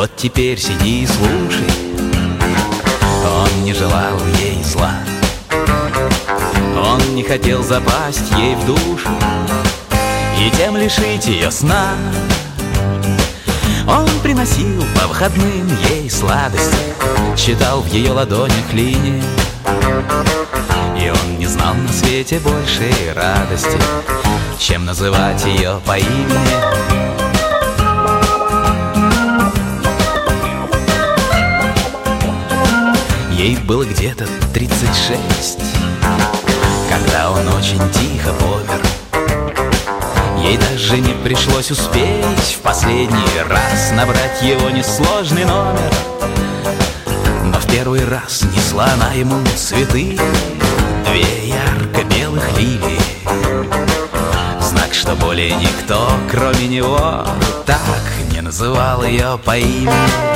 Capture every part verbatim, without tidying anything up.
Вот теперь сиди и слушай. Он не желал ей зла, он не хотел запасть ей в душу и тем лишить ее сна. Он приносил по выходным ей сладости, читал в ее ладонях линии, и он не знал на свете большей радости, чем называть ее по имени. Ей было где-то тридцать шесть, когда он очень тихо помер. Ей даже не пришлось успеть в последний раз набрать его несложный номер. Но в первый раз несла она ему цветы, две ярко-белых лилии, знак, что более никто, кроме него, так не называл ее по имени.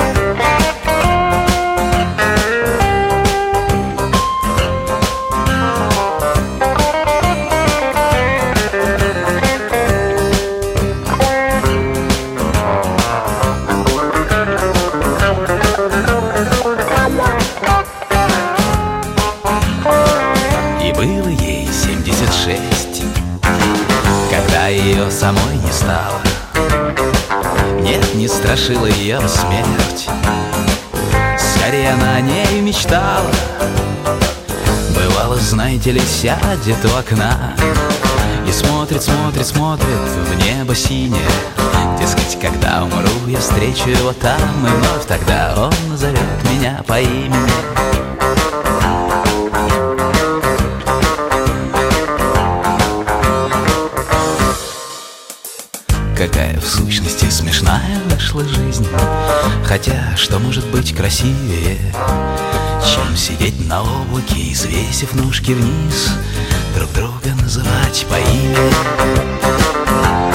Было ей семьдесят шесть, когда ее самой не стало. Нет, не страшила ее смерть, скорее она о ней мечтала. Бывало, знаете ли, сядет у окна и смотрит, смотрит, смотрит в небо синее. Дескать, когда умру, я встречу его там, и вновь тогда он назовет меня по имени. Какая в сущности смешная вышла жизнь. Хотя что может быть красивее, чем сидеть на облаке и, свесив ножки вниз, друг друга называть по имени.